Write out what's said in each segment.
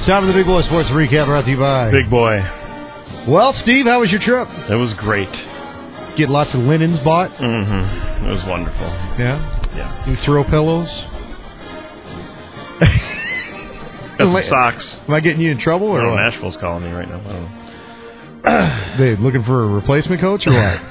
Time for the Big Boy Sports Recap brought to you by Big Boy. Well, Steve, how was your trip? It was great. Get lots of linens bought? Mm-hmm. It was wonderful. Yeah? Yeah. New throw pillows? Got some socks. Am I getting you in trouble? Or what? Nashville's calling me right now. I don't know. They looking for a replacement coach or what?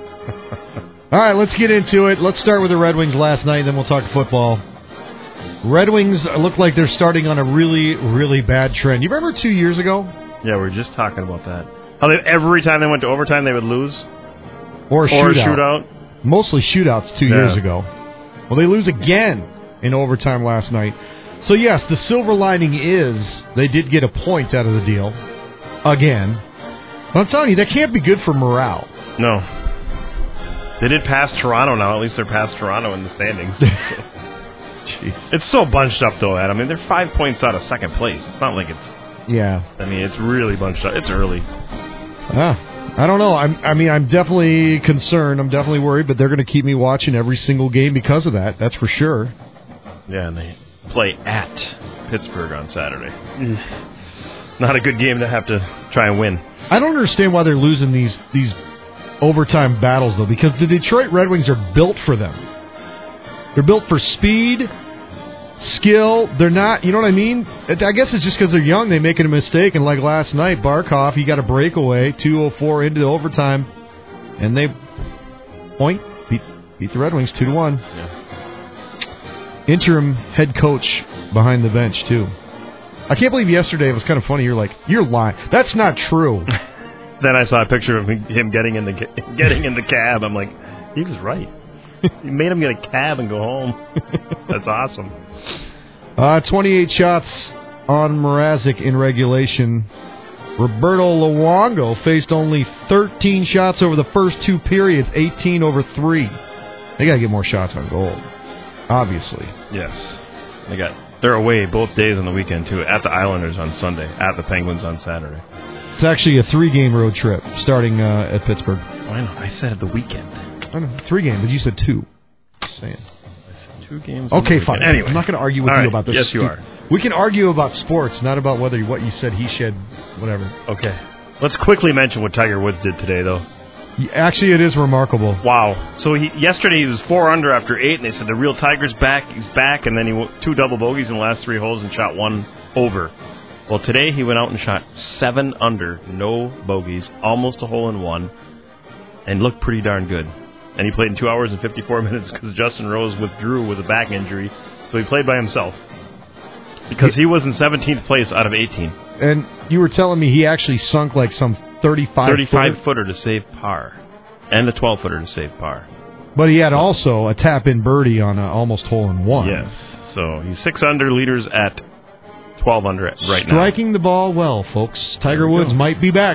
All right, let's get into it. Let's start with the Red Wings last night, then we'll talk football. Red Wings look like they're starting on a really, really bad trend. You remember 2 years ago? Yeah, we were just talking about that. How every time they went to overtime, they would lose? Or a shootout. Mostly shootouts 2 years ago. Well, they lose again in overtime last night. So, yes, the silver lining is they did get a point out of the deal. Again. But I'm telling you, that can't be good for morale. No. They did pass Toronto now. At least they're past Toronto in the standings. Jeez. It's so bunched up, though, Adam. I mean, they're 5 points out of second place. It's not like it's... Yeah. I mean, it's really bunched up. It's early. I don't know. I'm definitely concerned. I'm definitely worried, but they're going to keep me watching every single game because of that. That's for sure. Yeah, and they play at Pittsburgh on Saturday. Not a good game to have to try and win. I don't understand why they're losing these overtime battles, though, because the Detroit Red Wings are built for them. They're built for speed, skill. They're not, you know what I mean? I guess it's just because they're young, they make a mistake. And like last night, Barkov, he got a breakaway, 2:04 into overtime, and they beat the Red Wings 2-1. Yeah. Interim head coach behind the bench, too. I can't believe yesterday it was kind of funny. You're like, you're lying. That's not true. Then I saw a picture of him getting in the cab. I'm like, he was right. You made him get a cab and go home. That's awesome. 28 shots on Mrazek in regulation. Roberto Luongo faced only 13 shots over the first two periods, 18 over 3. They got to get more shots on goal, obviously. Yes. They're away both days on the weekend, too, at the Islanders on Sunday, at the Penguins on Saturday. It's actually a 3-game road trip starting at Pittsburgh. I know. I said at the weekend. I know. 3 games, but you said 2. Just saying. I said 2 games. Okay, fine. Anyway, I'm not going to argue with you about this. Yes, you are. We can argue about sports, not about what you said, he said, whatever. Okay. Let's quickly mention what Tiger Woods did today, though. Actually, it is remarkable. Wow. So yesterday he was 4 under after 8, and they said the real Tiger's back. He's back, and then he 2 double bogeys in the last 3 holes and shot 1 over. Well, today he went out and shot 7 under, no bogeys, almost a hole-in-one, and looked pretty darn good. And he played in 2 hours and 54 minutes because Justin Rose withdrew with a back injury, so he played by himself. Because he was in 17th place out of 18. And you were telling me he actually sunk like some 35-footer to save par, and a 12-footer to save par. But he had also a tap-in birdie on an almost hole-in-one. Yes. So he's 6 under, leaders at 12 under right now. Striking the ball well, folks. Tiger Woods might be back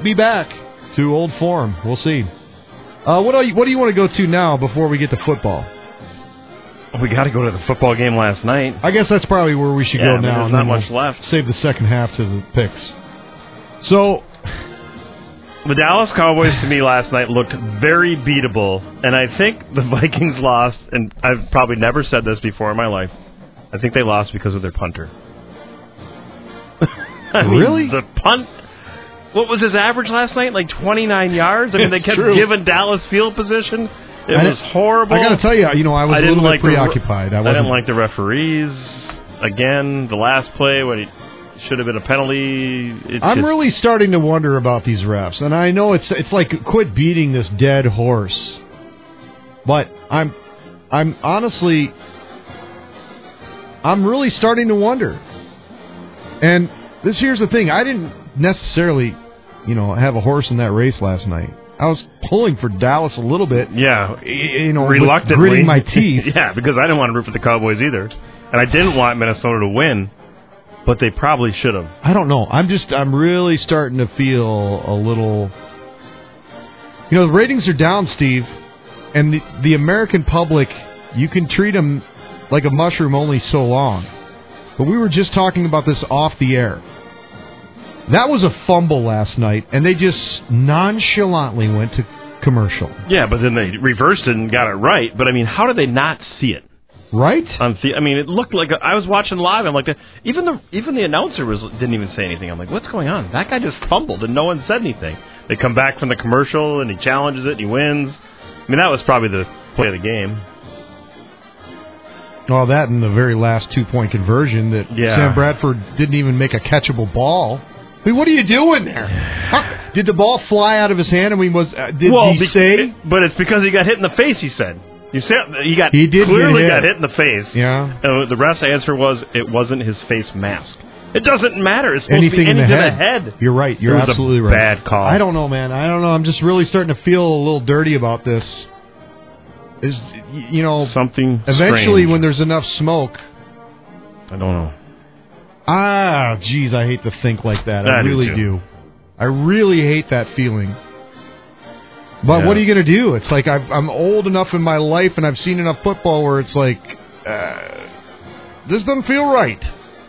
to old form. We'll see. What do you want to go to now before we get to football? We got to go to the football game last night. I guess that's probably where we should go now. There's not much left. Save the second half to the picks. So, the Dallas Cowboys to me last night looked very beatable, and I think the Vikings lost, and I've probably never said this before in my life. I think they lost because of their punter. Really? The punt. What was his average last night? Like 29 yards? I mean, they kept giving Dallas field position. It was horrible. I got to tell you, I was a little bit preoccupied. I didn't like the referees. Again, the last play, when it should have been a penalty. I'm really starting to wonder about these refs. And I know it's like, quit beating this dead horse. But I'm honestly, I'm really starting to wonder. And here's the thing. I didn't necessarily, have a horse in that race last night. I was pulling for Dallas a little bit. Yeah, reluctantly. Gritting my teeth. Yeah, because I didn't want to root for the Cowboys either. And I didn't want Minnesota to win, but they probably should have. I don't know. I'm really starting to feel a little... the ratings are down, Steve, and the American public, you can treat them like a mushroom only so long. But we were just talking about this off the air. That was a fumble last night, and they just nonchalantly went to commercial. Yeah, but then they reversed it and got it right. But, I mean, how did they not see it? Right? I mean, it looked like I was watching live. I'm like, even the announcer didn't even say anything. I'm like, what's going on? That guy just fumbled and no one said anything. They come back from the commercial and he challenges it and he wins. I mean, that was probably the play of the game. Well, that and the very last 2-point conversion that Sam Bradford didn't even make a catchable ball. I mean, what are you doing there? Did the ball fly out of his hand? I mean, But it's because he got hit in the face, he said. He did clearly got hit in the face. Yeah. And the ref's answer was it wasn't his face mask. It doesn't matter. It's supposed anything to be in the head. You're right. You're absolutely right. Bad call. I don't know, man. I don't know. I'm just really starting to feel a little dirty about this. Something eventually strange. when there's enough smoke. I don't know. Geez, I hate to think like that. I do really too. do. I really hate that feeling. But what are you going to do? It's like I'm old enough in my life and I've seen enough football where it's like, this doesn't feel right.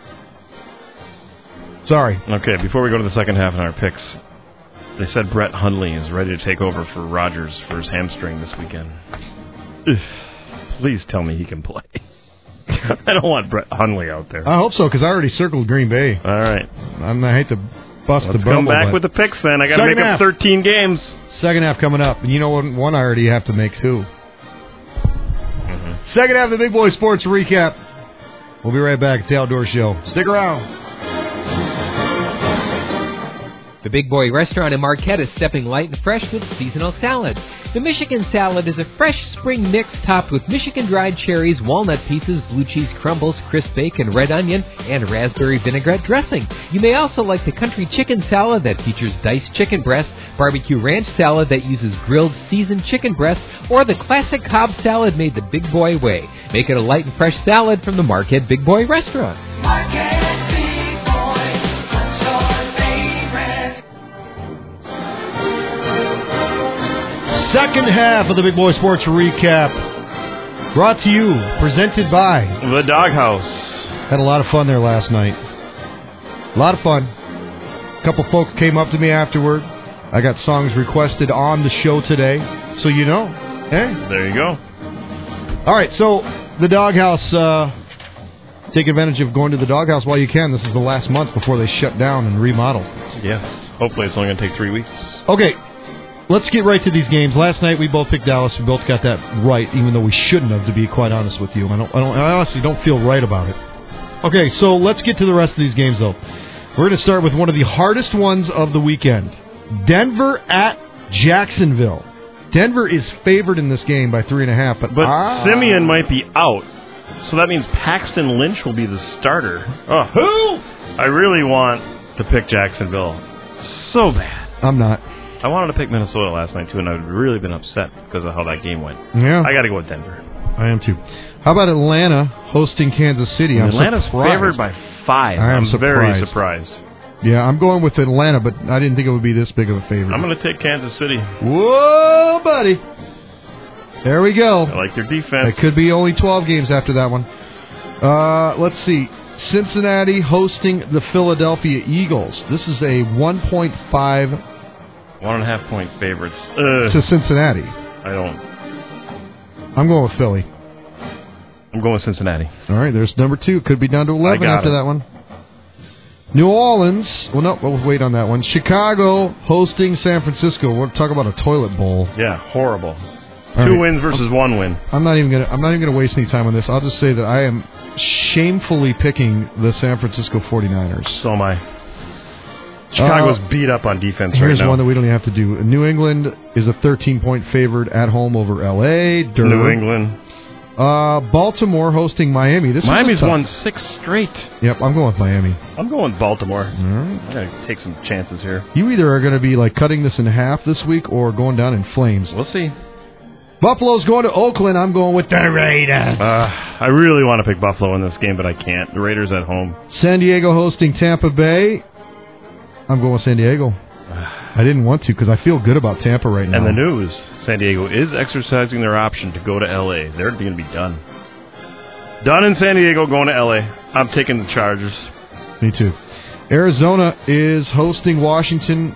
Sorry. Okay, before we go to the second half in our picks, they said Brett Hundley is ready to take over for Rodgers for his hamstring this weekend. Please tell me he can play. I don't want Brett Hundley out there. I hope so, because I already circled Green Bay. All right. I hate to bust the bubble. Let's come back with the picks then. I got to make up 13 games. Second half coming up. And you know what? One I already have to make, too. Mm-hmm. Second half of the Big Boy Sports Recap. We'll be right back at the Outdoor Show. Stick around. The Big Boy Restaurant in Marquette is stepping light and fresh with seasonal salad. The Michigan salad is a fresh spring mix topped with Michigan dried cherries, walnut pieces, blue cheese crumbles, crisp bacon, red onion, and raspberry vinaigrette dressing. You may also like the country chicken salad that features diced chicken breast, barbecue ranch salad that uses grilled seasoned chicken breast, or the classic Cobb salad made the Big Boy way. Make it a light and fresh salad from the Marquette Big Boy Restaurant. Marquette Big Boy, what's your favorite? Second half of the Big Boy Sports Recap, brought to you, presented by The Doghouse. Had a lot of fun there last night. A lot of fun. A couple folks came up to me afterward. I got songs requested on the show today, so you know. Hey. There you go. All right, so the Doghouse, take advantage of going to the Doghouse while you can. This is the last month before they shut down and remodel. Yes. Hopefully it's only going to take 3 weeks. Okay. Let's get right to these games. Last night we both picked Dallas. We both got that right, even though we shouldn't have, to be quite honest with you. I honestly don't feel right about it. Okay, so let's get to the rest of these games, though. We're going to start with one of the hardest ones of the weekend. Denver at Jacksonville. Denver is favored in this game by 3.5, but Simeon might be out, so that means Paxton Lynch will be the starter. Oh, who? I really want to pick Jacksonville so bad. I'm not. I wanted to pick Minnesota last night, too, and I've really been upset because of how that game went. Yeah. I got to go with Denver. I am, too. How about Atlanta hosting Kansas City? Atlanta's favored by 5. I'm very surprised. Yeah, I'm going with Atlanta, but I didn't think it would be this big of a favorite. I'm going to take Kansas City. Whoa, buddy. There we go. I like their defense. It could be only 12 games after that one. Let's see. Cincinnati hosting the Philadelphia Eagles. This is a 1.5... 1.5 point favorites. To Cincinnati. I'm going with Philly. I'm going with Cincinnati. All right, there's number 2. Could be down to 11 after that one. New Orleans. Well, no, we'll wait on that one. Chicago hosting San Francisco. We'll talk about a toilet bowl. Yeah, horrible. All 2 wins versus 1 win. I'm not even gonna waste any time on this. I'll just say that I am shamefully picking the San Francisco 49ers. So am I. Chicago's beat up on defense right now. Here's one that we don't even have to do. New England is a 13-point favorite at home over L.A. New England. Baltimore hosting Miami. Miami's won 6 straight. Yep, I'm going with Miami. I'm going with Baltimore. All right. I'm going to take some chances here. You either are going to be like cutting this in half this week or going down in flames. We'll see. Buffalo's going to Oakland. I'm going with the Raiders. I really want to pick Buffalo in this game, but I can't. The Raiders at home. San Diego hosting Tampa Bay. I'm going with San Diego. I didn't want to because I feel good about Tampa right now. And the news, San Diego is exercising their option to go to L.A. They're going to be done. Done in San Diego, going to L.A. I'm taking the Chargers. Me too. Arizona is hosting Washington.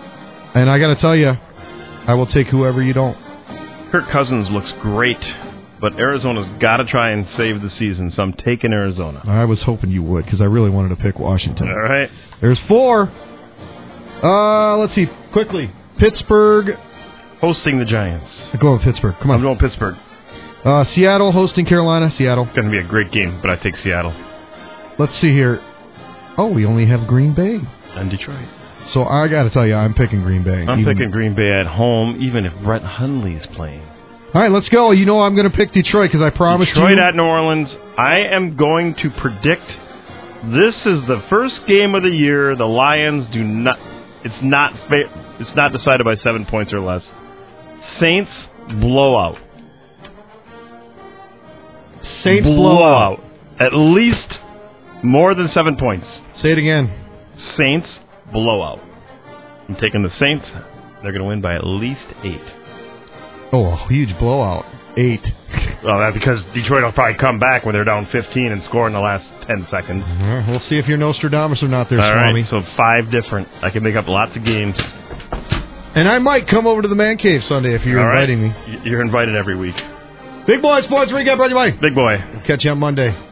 And I got to tell you, I will take whoever you don't. Kirk Cousins looks great. but Arizona's got to try and save the season, so I'm taking Arizona. I was hoping you would because I really wanted to pick Washington. All right. There's 4. Let's see. Quickly. Pittsburgh. Hosting the Giants. Go with Pittsburgh. Come I'm on. going Pittsburgh. Seattle hosting Carolina. Seattle. Going to be a great game, but I take Seattle. Let's see here. Oh, we only have Green Bay. And Detroit. So I got to tell you, I'm picking Green Bay. I'm picking Green Bay at home, even if Brett Hundley's playing. All right, let's go. You know I'm going to pick Detroit because I promised you. Detroit at New Orleans. I am going to predict this is the first game of the year the Lions do not. It's not decided by 7 points or less. Saints blowout. Saints blowout. At least more than 7 points. Say it again. Saints blowout. I'm taking the Saints. They're going to win by at least 8. Oh, a huge blowout. 8. Well, that's because Detroit will probably come back when they're down 15 and score in the last 10 seconds. We'll see if you're Nostradamus or not there, All Swami. right, so 5 different. I can make up lots of games. And I might come over to the Man Cave Sunday if you're inviting me. You're invited every week. Big Boy Sports Recap, brought to you by Big Boy. Catch you on Monday.